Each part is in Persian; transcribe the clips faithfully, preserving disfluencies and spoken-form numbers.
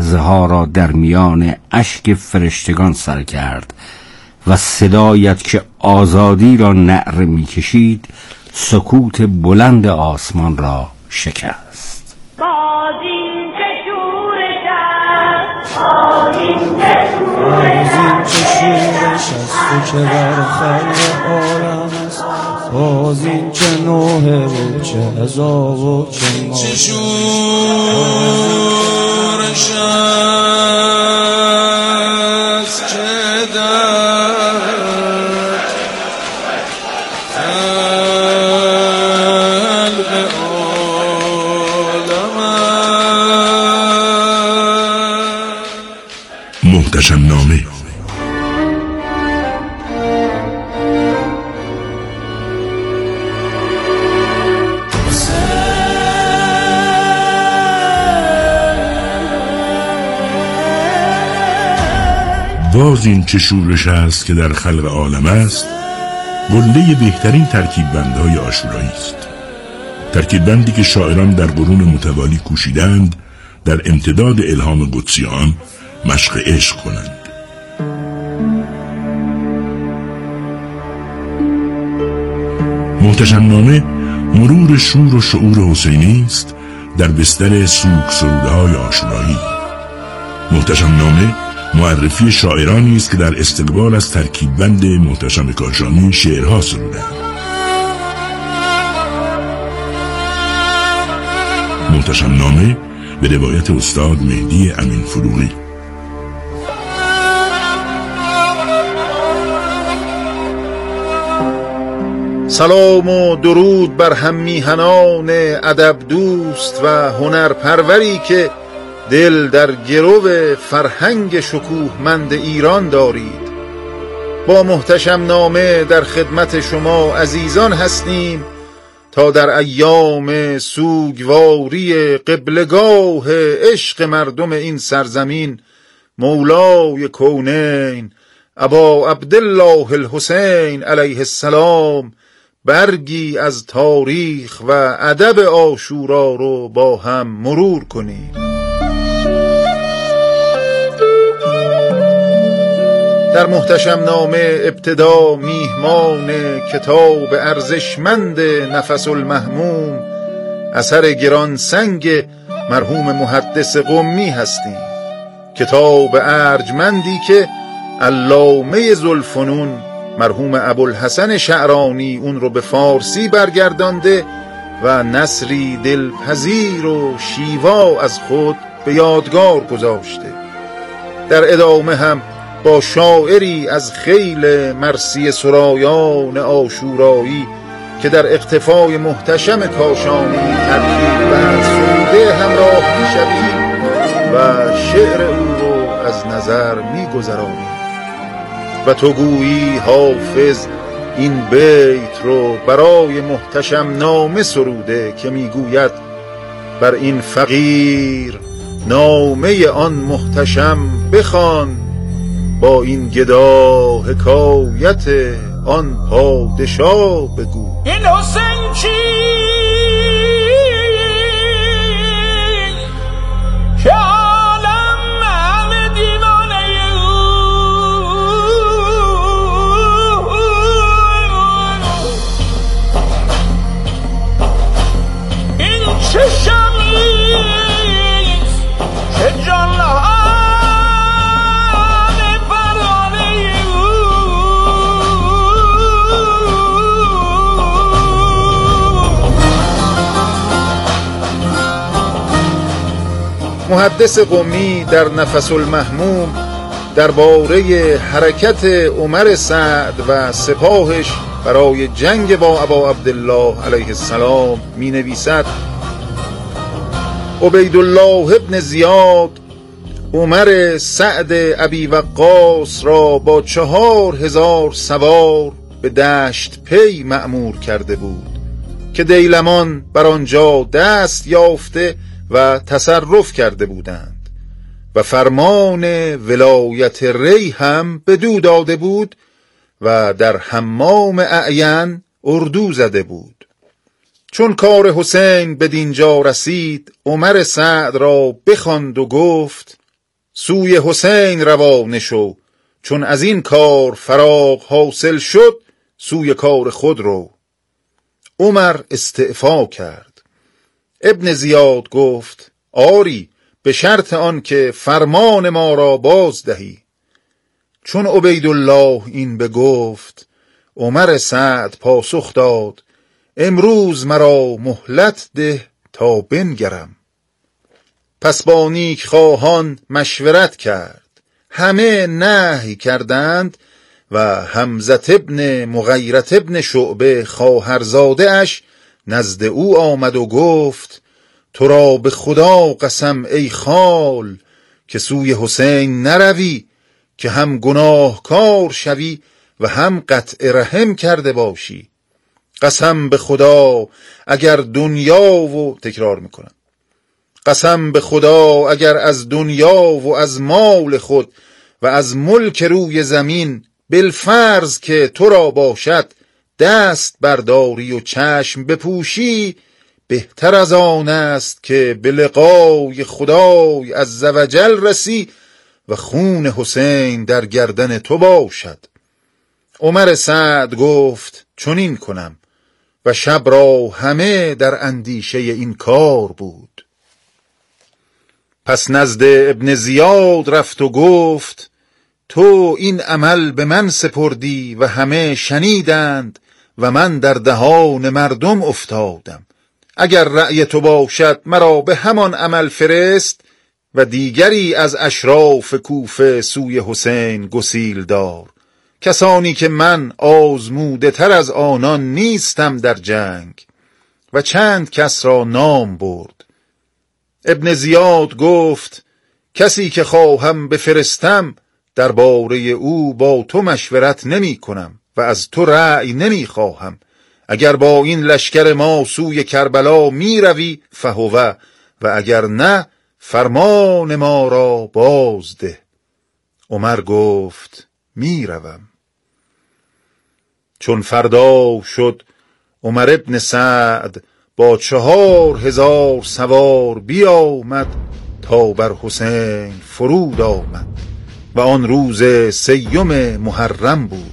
لحظه ها را در میان اشک فرشتگان سر کرد و صدایت که آزادی را نعره می کشید سکوت بلند آسمان را شکست. باز این چه شورش است، باز این چه شورش است، تو که در خلق عالم است، باز این چه نوحه و چه عذاب و چه ما، چه شورش است که در خلق عالم است. محتشم نامه. باز این چه شورش است که در خلق عالم است قله بهترین ترکیب بندهای عاشورایی است، ترکیب بندی که شاعران در قرون متوالی کوشیدند در امتداد الهام قدسی آن مشق عشق کنند. محتشم نامه مرور شور و شعور حسینی است در بستر سوگ سروده های عاشورایی. محتشم نامه معرفی شاعرانی است که در استقبال از ترکیب بند محتشم کاشانی شعرها سرودند. محتشم نامه به روایت استاد مهدی امین فروغی. سلام و درود بر هم میهنان ادب دوست و هنرپروری که دل در گرو فرهنگ شکوهمند ایران دارید. با محتشم نامه در خدمت شما عزیزان هستیم تا در ایام سوگواری قبلگاه عشق مردم این سرزمین مولای کونین ابا عبدالله الحسین علیه السلام برگی از تاریخ و ادب عاشورا رو با هم مرور کنیم. در محتشم نامه ابتدا میهمان کتاب ارزشمند نفس المهموم اثر گران سنگ مرحوم محدث قمی هستیم، کتاب ارجمندی که علامه ذوالفنون مرحوم ابوالحسن شعرانی اون رو به فارسی برگردانده و نثری دلپذیر و شیوا از خود به یادگار گذاشته. در ادامه هم با شاعری از خیل مرثیه سرایان عاشورایی که در اقتفای محتشم کاشانی ترکیب و سروده همراه می‌شویم و شعر او رو از نظر می‌گذرانیم و تو گویی حافظ این بیت رو برای محتشم نامه سروده که میگوید بر این فقیر نامه آن محتشم بخوان، با این گدا حکایت آن پادشاه بگو. این حسین چی که عالم همه دیوانه این چه شمیست که جانها محدث قمی در نفس المهموم درباره حرکت عمر سعد و سپاهش برای جنگ با ابا عبدالله علیه السلام می نویسد عبیدالله ابن زیاد عمر سعد ابی وقاص را با چهار هزار سوار به دشت پی مأمور کرده بود که دیلمان بر آنجا دست یافته و تصرف کرده بودند و فرمان ولایت ری هم بدو داده بود و در حمام اعین اردو زده بود. چون کار حسین بدینجا رسید عمر سعد را بخواند و گفت سوی حسین روانه شو، چون از این کار فراغ حاصل شد سوی کار خود رو. عمر استعفا کرد. ابن زیاد گفت آری، به شرط آن که فرمان ما را باز دهی. چون عبیدالله این بگفت، عمر سعد پاسخ داد امروز مرا مهلت ده تا بنگرم. پس با نیک خواهان مشورت کرد، همه نهی کردند و حمزه ابن مغیرة ابن شعبه خواهرزاده اش نزد او آمد و گفت تو را به خدا قسم ای خال که سوی حسین نروی، که هم گناهکار شوی و هم قطع رحم کرده باشی. قسم به خدا اگر دنیا و تکرار میکنم قسم به خدا اگر از دنیا و از مال خود و از ملک روی زمین بالفرض که تو را باشد دست برداری و چشم بپوشی، بهتر از آن است که به لقای خدای عزوجل رسی و خون حسین در گردن تو باشد. عمر سعد گفت چنین کنم و شب را همه در اندیشه این کار بود. پس نزد ابن زیاد رفت و گفت تو این عمل به من سپردی و همه شنیدند و من در دهان مردم افتادم. اگر رأی تو باشد مرا به همان عمل فرست و دیگری از اشراف کوفه سوی حسین گسیل دار، کسانی که من آزموده تر از آنان نیستم در جنگ. و چند کس را نام برد. ابن زیاد گفت کسی که خواهم بفرستم درباره او با تو مشورت نمی کنم و از تو رأی نمی خواهم. اگر با این لشکر ما سوی کربلا می روی فهوه، و اگر نه فرمان ما را بازده. عمر گفت می روم. چون فردا شد عمر ابن سعد با چهار هزار سوار بیامد تا بر حسین فرود آمد و آن روز سیم محرم بود.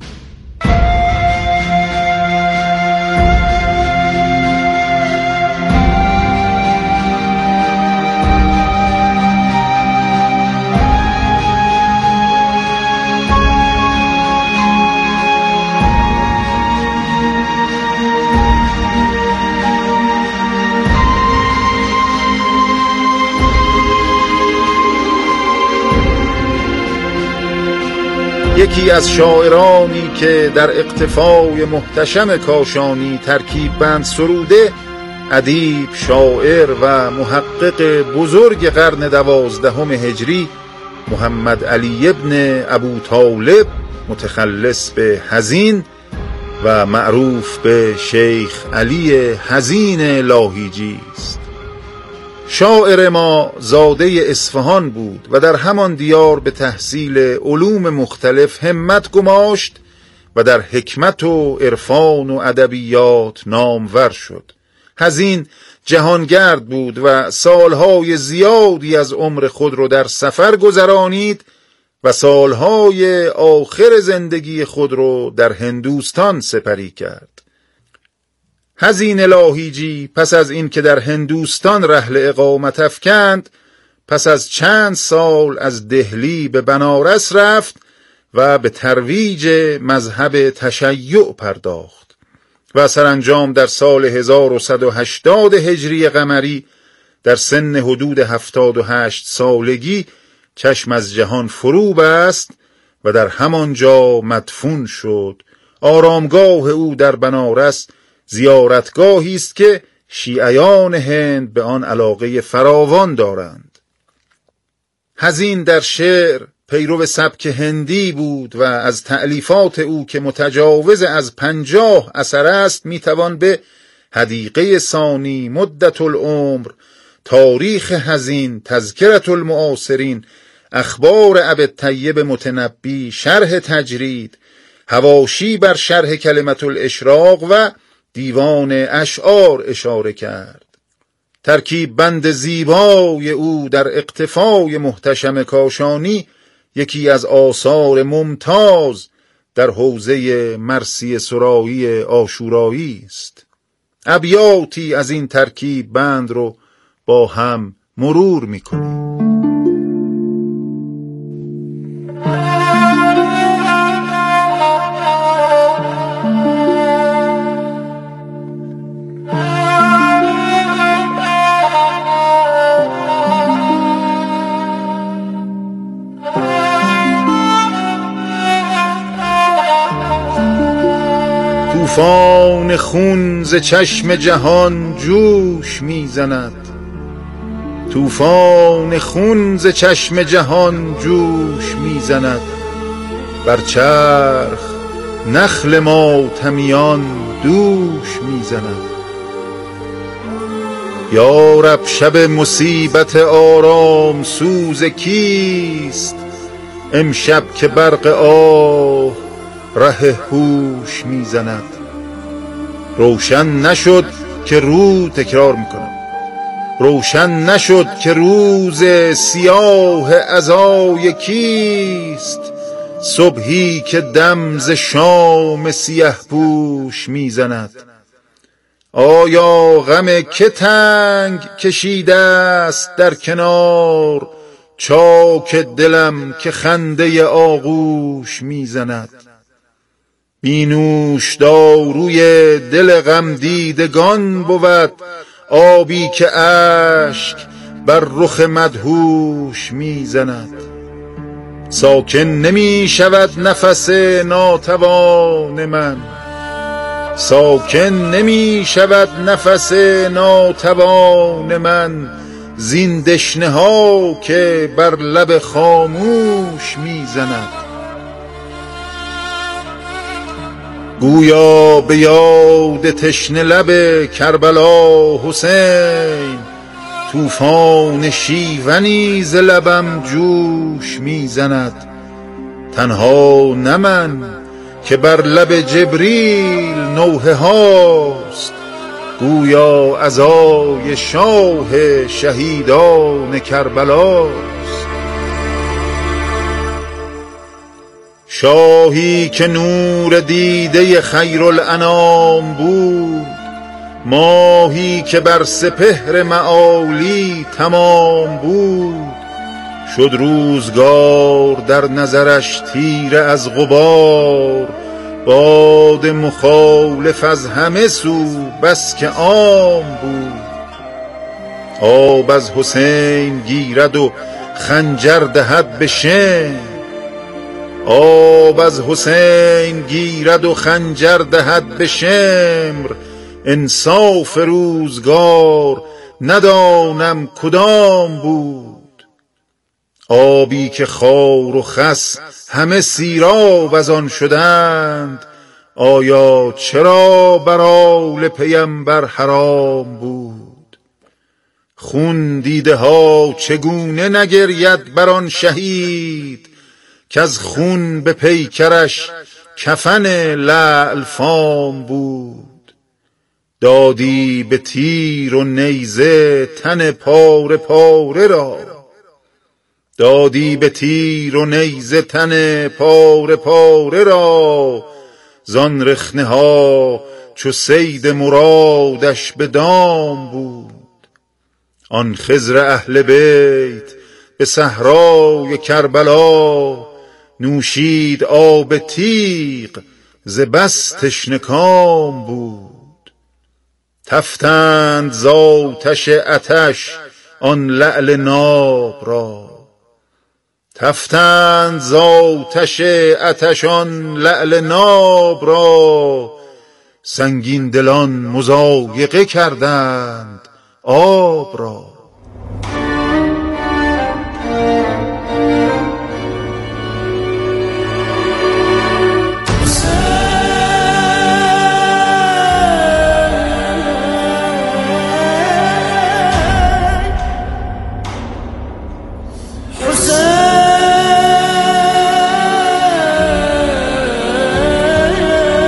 یکی از شاعرانی که در اقتفای محتشم کاشانی ترکیب بند سروده، ادیب، شاعر و محقق بزرگ قرن دوازدهم هجری محمد علی ابن ابو طالب متخلص به حزین و معروف به شیخ علی حزین لاهیجی است. شاعر ما زاده اصفهان بود و در همان دیار به تحصیل علوم مختلف همت گماشت و در حکمت و عرفان و ادبیات نامور شد. حزین جهانگرد بود و سالهای زیادی از عمر خود را در سفر گذرانید و سالهای آخر زندگی خود را در هندوستان سپری کرد. حزین لاهیجی پس از این که در هندوستان رحل اقامت افکند، پس از چند سال از دهلی به بنارس رفت و به ترویج مذهب تشیع پرداخت و سرانجام در سال هزار و صد و هشتاد هجری قمری در سن حدود هفتاد و هشت سالگی چشم از جهان فرو بست و در همانجا مدفون شد. آرامگاه او در بنارس زیارتگاهی است که شیعیان هند به آن علاقه فراوان دارند. حزین در شعر پیرو سبک هندی بود و از تألیفات او که متجاوز از پنجاه اثر است میتوان به حدیقه ثانی، مدت العمر، تاریخ حزین، تذکرة المعاصرین، اخبار ابی الطیب متنبی، شرح تجرید، حواشی بر شرح کلمة الاشراق و دیوان اشعار اشاره کرد. ترکیب بند زیبای او در اقتفای محتشم کاشانی یکی از آثار ممتاز در حوزه مرثیه سرایی عاشورایی است. ابیاتی از این ترکیب بند رو با هم مرور می‌کنیم. طوفان خون ز چشم جهان جوش میزند، طوفان خون ز چشم جهان جوش میزند، بر چرخ نخل ماتمیان دوش میزند. یا رب شب مصیبت آرام سوز کیست، امشب که برق آه ره هوش میزند. روشن نشد که روز تکرار میکنم روشن نشد که روز سیاه عزای کیست، صبحی که دم ز شام سیه پوش میزند. آیا غم که تنگ کشیده است در کنار، چاک دلم که خنده آغوش میزند. بینوش داروی دل غم دیدگان بود، آبی که اشک بر رخ مدهوش میزند. ساکن نمی شود نفس ناتوان من، ساکن نمی شود نفس ناتوان من، زین دشنه ها که بر لب خاموش میزند. گویا به یاد تشنه لب کربلا حسین، طوفان شیونی ز لبم جوش میزند. تنها نه من که بر لب جبریل نوحه هاست، گویا عزای شاه شهیدان کربلاست. شاهی که نور دیده خیرالانام بود، ماهی که بر سپهر معالی تمام بود. شد روزگار در نظرش تیره از غبار، باد مخالف از همه سو بس که عام بود. آب از حسین گیرد و خنجر دهد به شمر، آب از حسین گیرد و خنجر دهد به شمر. انصاف روزگار ندانم کدام بود، آبی که خار و خس همه سیراب از آن شدند. آیا چرا بر آل پیمبر حرام بود؟ خون دیده ها چگونه نگرید بر آن شهید، که از خون به پیکرش کفن لعل فام بود. دادی به تیر و نیزه تن پاره پاره را، دادی به تیر و نیزه تن پاره پاره را. زان رخنه ها چو صید مرادش به دام بود. آن خضر اهل بیت به صحرای کربلا، نوشید آب تیغ ز بس تشنه کام بود. تفتند ز آتش عطش آن لعل ناب را، تفتند ز آتش عطش آن لعل ناب را. سنگین دلان مضایقه کردند آب را.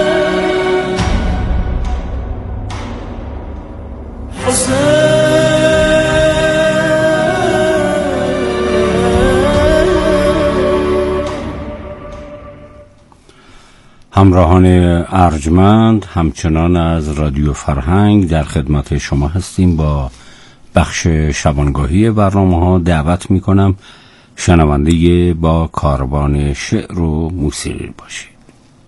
حسین همراهان ارجمند، همچنان از رادیو فرهنگ در خدمت شما هستیم. با بخش شبانگاهی برنامه ها دعوت می کنم شنونده با کاروان شعر و موسیقی باشید.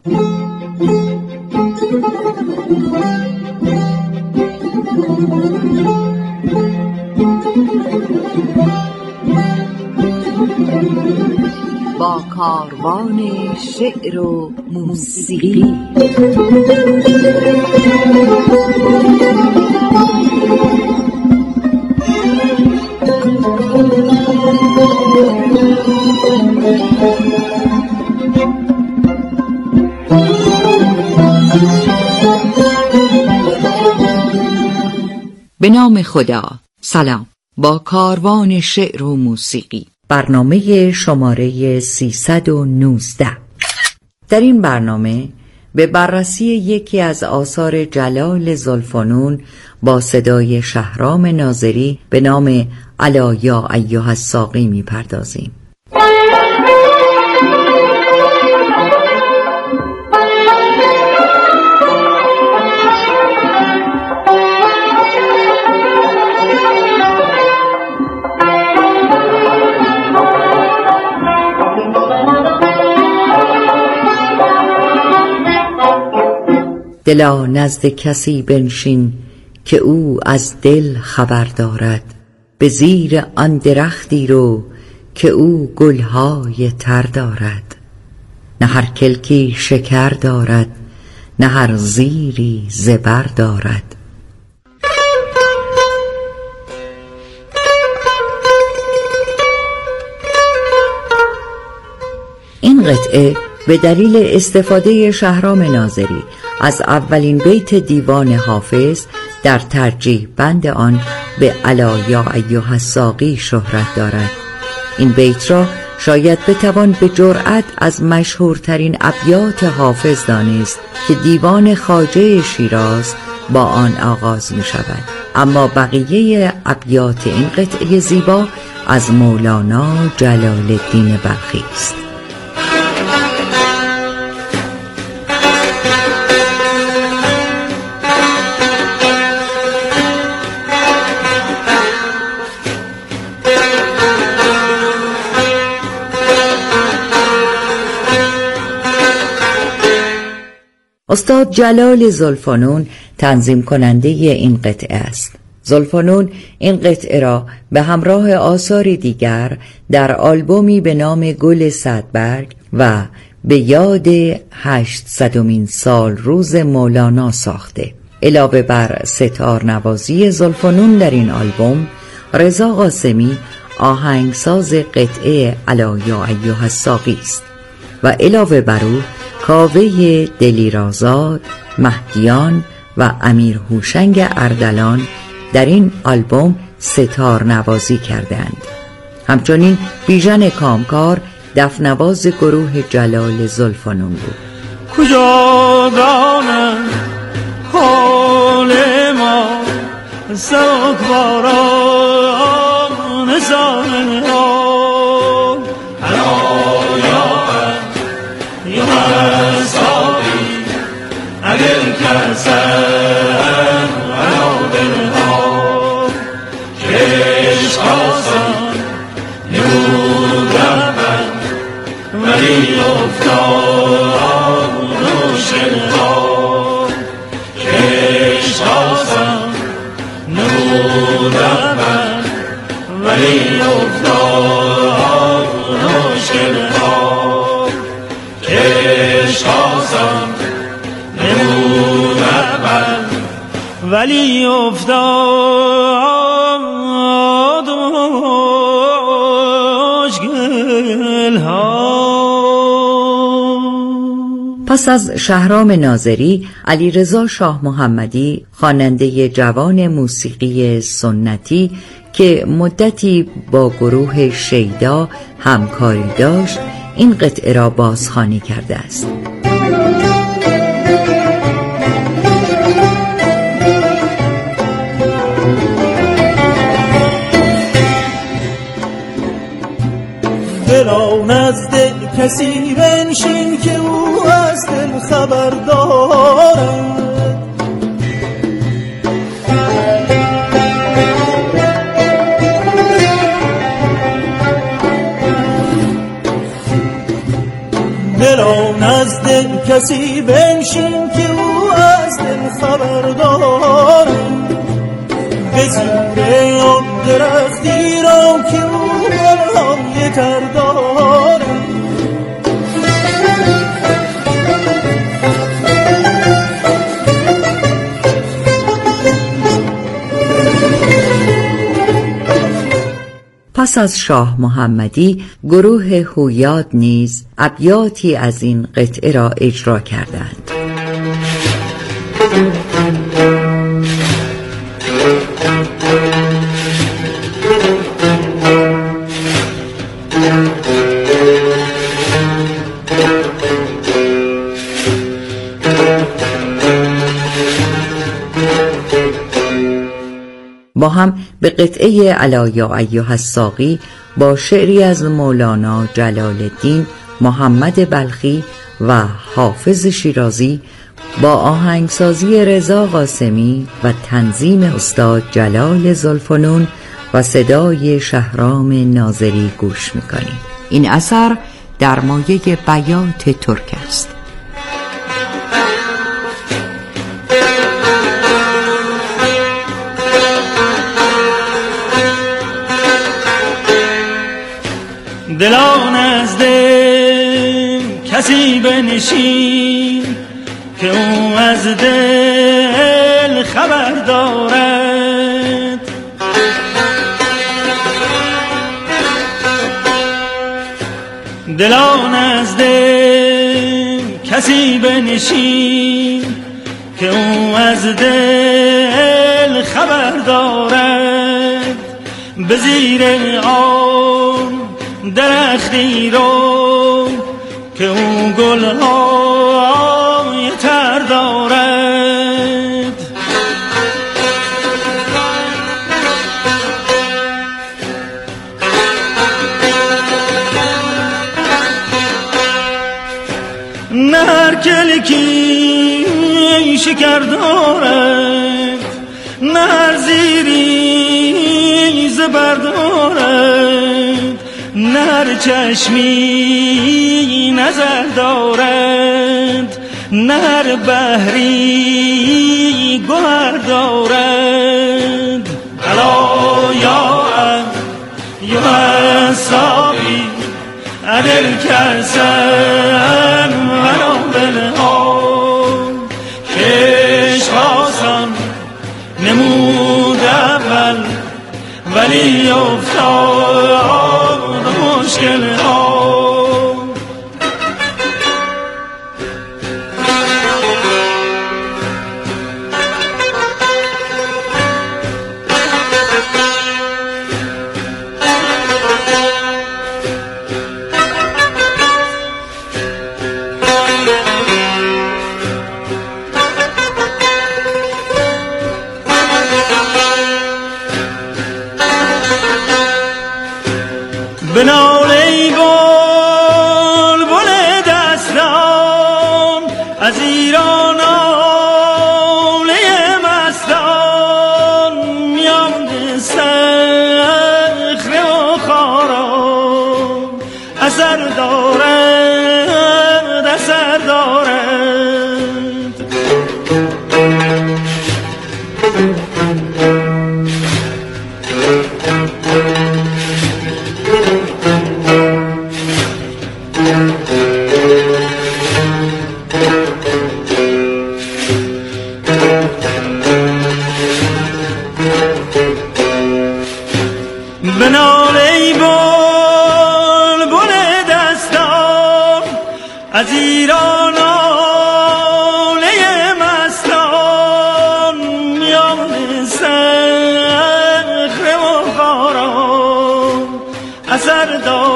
با کاروان شعر و موسیقی. به نام خدا. سلام. با کاروان شعر و موسیقی، برنامه شماره سیصد و نوزده. در این برنامه به بررسی یکی از آثار جلال ذوالفنون با صدای شهرام ناظری به نام الا یا ایها الساقی می پردازیم. دلا نزد کسی بنشین که او از دل خبر دارد، به زیر آن درختی رو که او گلهای تر دارد. نه هر کلکی شکر دارد، نه هر زیری زبر دارد. این قطعه به دلیل استفاده شهرام ناظری از اولین بیت دیوان حافظ در ترجیح بند آن به الا یا ایها الساقی شهرت دارد. این بیت را شاید بتوان به جرأت از مشهورترین ابیات حافظ دانست که دیوان خواجه شیراز با آن آغاز می شود. اما بقیه ابیات این قطعه زیبا از مولانا جلال الدین بلخی است. استاد جلال ذوالفنون تنظیم کننده این قطعه است. ذوالفنون این قطعه را به همراه آثار دیگر در آلبومی به نام گل صدبرگ و به یاد هشتصدمین سال روز مولانا ساخته. علاوه بر ستار نوازی ذوالفنون در این آلبوم، رضا قاسمی آهنگساز قطعه الا یا ایها الساقی است و علاوه بر او کاوه دلیرآزاد، مهدیان و امیر هوشنگ اردلان در این آلبوم ستار نوازی کردند. همچنین بیژن کامکار دفنواز گروه جلال ذوالفنون بود. کجا دانم حال ما سوگواران زانه ها اگر کسم علا دلها کش خواستم نمودم من ولی افتاد نوشنها کش خواستم نمودم من ولی افتاد نوشنها کش خواستم ولی افتاد مشکل‌ها. پس از شهرام ناظری، علیرضا شاه محمدی خواننده جوان موسیقی سنتی که مدتی با گروه شیدا همکاری داشت، این قطعه را بازخوانی کرده است. دلا نزد کسی بنشین که او از دل خبر دارد. دلان از دل کسی بنشین که او از دل خبر دارد. به زیر آن درختی را که او گلهای تر دارد. پس از شاه محمدی گروه هویاد نیز ابیاتی از این قطعه را اجرا کردند. با هم به قطعه الا یا ایها الساقی با شعری از مولانا جلال الدین محمد بلخی و حافظ شیرازی با آهنگسازی رضا قاسمی و تنظیم استاد جلال ذوالفنون و صدای شهرام ناظری گوش میکنیم. این اثر در مایه بیات ترک است. دلان از دل کسی بنشین که او از دل خبر دارد. دلان از دل کسی بنشین که او از دل خبر دارد. به زیر آن درختی رو که اون گلهای تر دارد. نه هر کلکی شکر دارد، نه هر زیری زبر دارد، نه هر چشمی نظر دارد، نه هر بحری گوهر دارد. الا یا یا ساقی ادل کسن ورا بلها کش خواستم نمود اول ولی افتاد مشکل ها. بنال ای بول بول دستان از ایران آله مستان میان صخره و خارا اثر دارد اثر دارد. بنال ای بول بول دستان از ایران آله مستان میان صخره و خارا اثر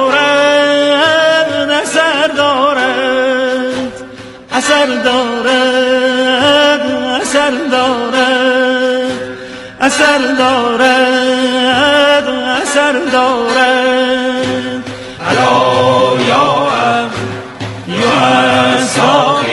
دارد اثر دارد اثر دارد اثر دارد اثر دارد اثر دارد. الا یا یا ساقی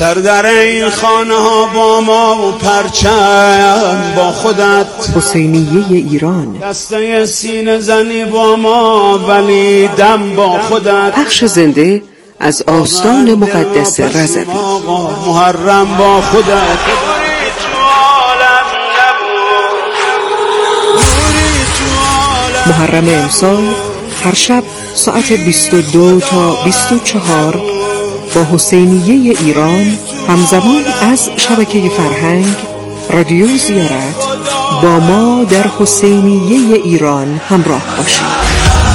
سر در این خانه ها با ما و پرچم با خودت، حسینیه ایران، دسته سینه زنی با ما ولی دم با خودت. پخش زنده از آستان مقدس رضوی. محرم با خودت. محرم امسال هر شب ساعت بیست و دو تا بیست و چهار با حسینیه ایران همزمان از شبکه فرهنگ رادیو زیارت با ما در حسینیه ایران همراه باشید.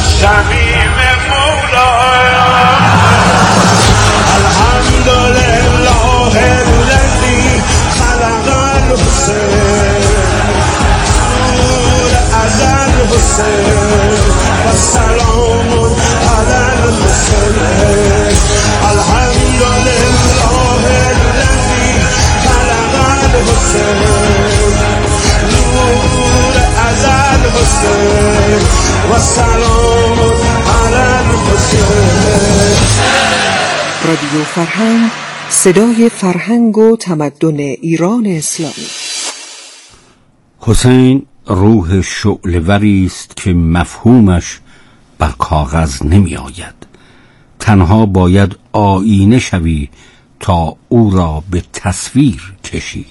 رادیو فرهنگ، صدای فرهنگ و تمدن ایران اسلامی. حسین روح شعله‌وری است که مفهومش بر کاغذ نمی آید. تنها باید آینه شوی تا او را به تصویر کشی.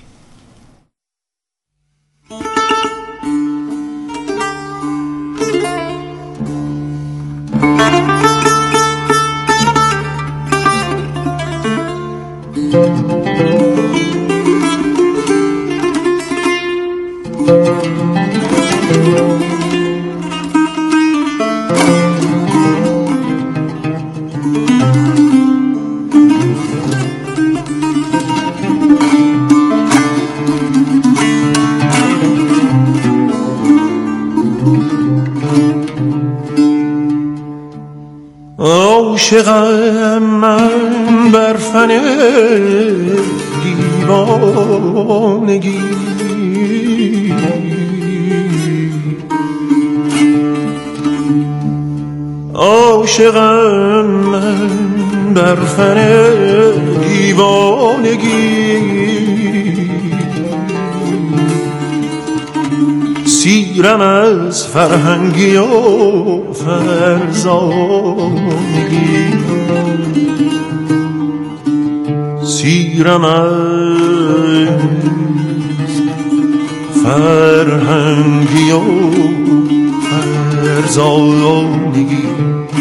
عاشقم من بر فن دیوانگی، عاشقم من بر فن دیوانگی، سیرم از فرهنگی و فرزانگی، سیرم از فرهنگی و فرزانگی.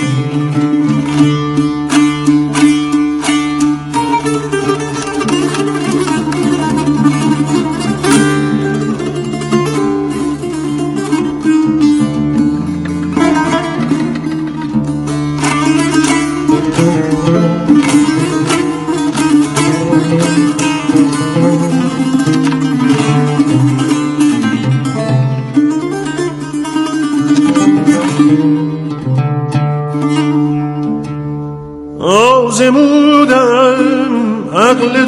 آزمودم عقل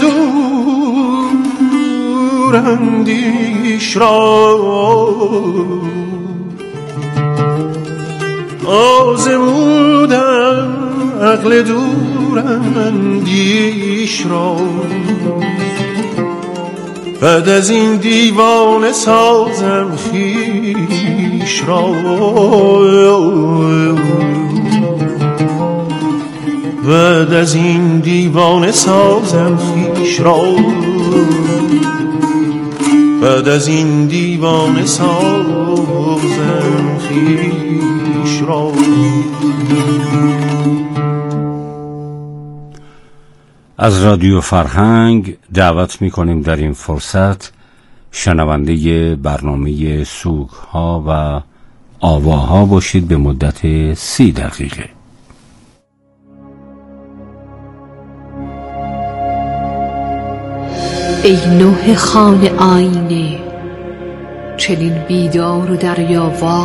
دوراندیش را، آزمودم عقل دوراندیش را، بعد از این دیوانه سازم خویش را، بعد از این دیوانه سازم خویش را، بعد از این دیوانه سازم خویش را. از رادیو فرهنگ دعوت می‌کنیم در این فرصت شنونده برنامه سوگ‌ها و آواها باشید به مدت سی دقیقه. ای نوح خان آینه، چنین بیدار و دریاوا